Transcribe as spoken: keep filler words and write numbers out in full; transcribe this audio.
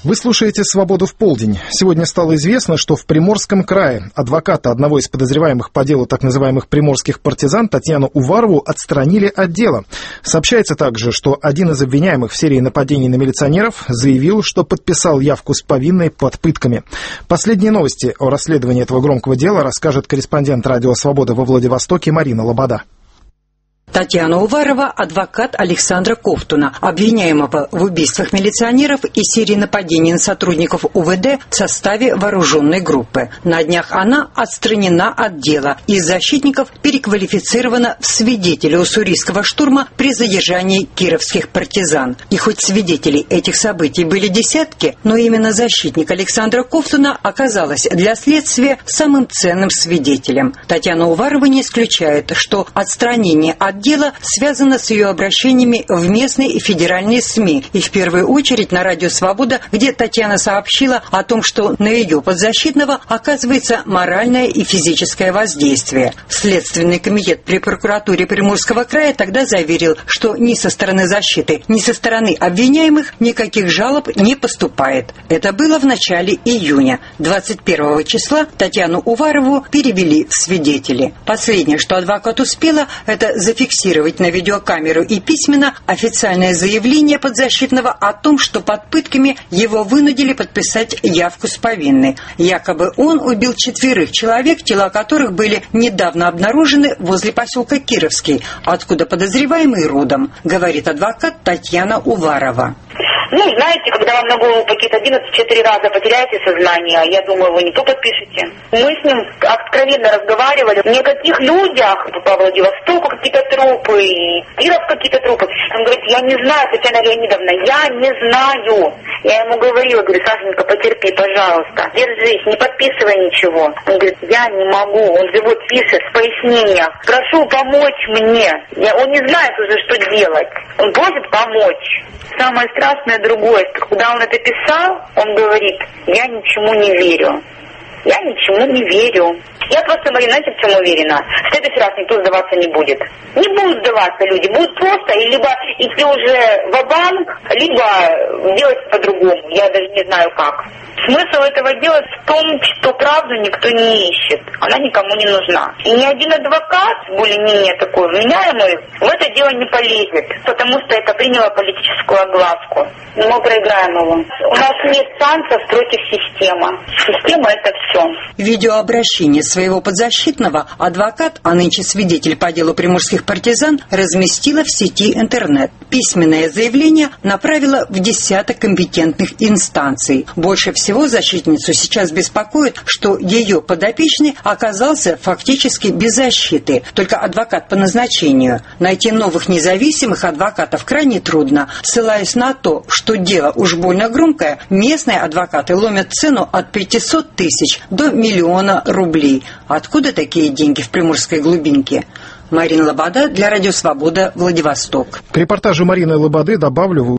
Вы слушаете «Свободу в полдень». Сегодня стало известно, что в Приморском крае адвоката одного из подозреваемых по делу так называемых приморских партизан Татьяну Уварову отстранили от дела. Сообщается также, что один из обвиняемых в серии нападений на милиционеров заявил, что подписал явку с повинной под пытками. Последние новости о расследовании этого громкого дела расскажет корреспондент радио «Свобода» во Владивостоке Марина Лобода. Татьяна Уварова – адвокат Александра Ковтуна, обвиняемого в убийствах милиционеров и серии нападений на сотрудников УВД в составе вооруженной группы. На днях она отстранена от дела и из защитников переквалифицирована в свидетеля уссурийского штурма при задержании кировских партизан. И хоть свидетелей этих событий были десятки, но именно защитник Александра Ковтуна оказалась для следствия самым ценным свидетелем. Татьяна Уварова не исключает, что отстранение от дело связано с ее обращениями в местные и федеральные СМИ, и в первую очередь на радио «Свобода», где Татьяна сообщила о том, что на ее подзащитного оказывается моральное и физическое воздействие. Следственный комитет при прокуратуре Приморского края тогда заверил, что ни со стороны защиты, ни со стороны обвиняемых никаких жалоб не поступает. Это было в начале июня. двадцать первого числа Татьяну Уварову перевели в свидетели. Последнее, что адвокат успела, это зафиксировать фиксировать на видеокамеру и письменно официальное заявление подзащитного о том, что под пытками его вынудили подписать явку с повинной. Якобы он убил четверых человек, тела которых были недавно обнаружены возле поселка Кировский, откуда подозреваемый родом, говорит адвокат Татьяна Уварова. Ну, знаете, когда вам на голову пакет одиннадцать-четыре раза потеряете сознание, я думаю, вы не то подпишете. Мы с ним откровенно разговаривали. В никаких людях по Владивостоку какие-то трупы, и Киров какие-то трупы. Он говорит, я не знаю, Татьяна Леонидовна, я не знаю. Я ему говорила, говорю, Сашенька, потерпи, пожалуйста, держись, не подписывай ничего. Он говорит, я не могу. Он же вот пишет в пояснениях, прошу помочь мне. Я, он не знает уже, что делать. Он просит помочь. Самое страшное другое, когда он это писал, он говорит, я ничему не верю. Я ничему не верю. Я просто, Марина, знаете, в чем уверена? В следующий раз никто сдаваться не будет. Не будут сдаваться люди. Будут просто и либо идти уже ва-банк, либо делать по-другому. Я даже не знаю как. Смысл этого дела в том, что правду никто не ищет. Она никому не нужна. И ни один адвокат, более-менее такой вменяемый, в это дело не полезет. Потому что это приняло политическую огласку. Мы проиграем его. У нас нет шансов против системы. Система — это все. Видеообращение своего подзащитного адвокат, а нынче свидетель по делу приморских партизан, разместила в сети интернет. Письменное заявление направила в десяток компетентных инстанций. Больше всего защитницу сейчас беспокоит, что ее подопечный оказался фактически без защиты, только адвокат по назначению. Найти новых независимых адвокатов крайне трудно. Ссылаясь на то, что дело уж больно громкое, местные адвокаты ломят цену от пятисот тысяч до миллиона рублей. Откуда такие деньги в приморской глубинке? Марина Лобода для радио «Свобода», Владивосток. К репортажу Марины Лободы добавлю,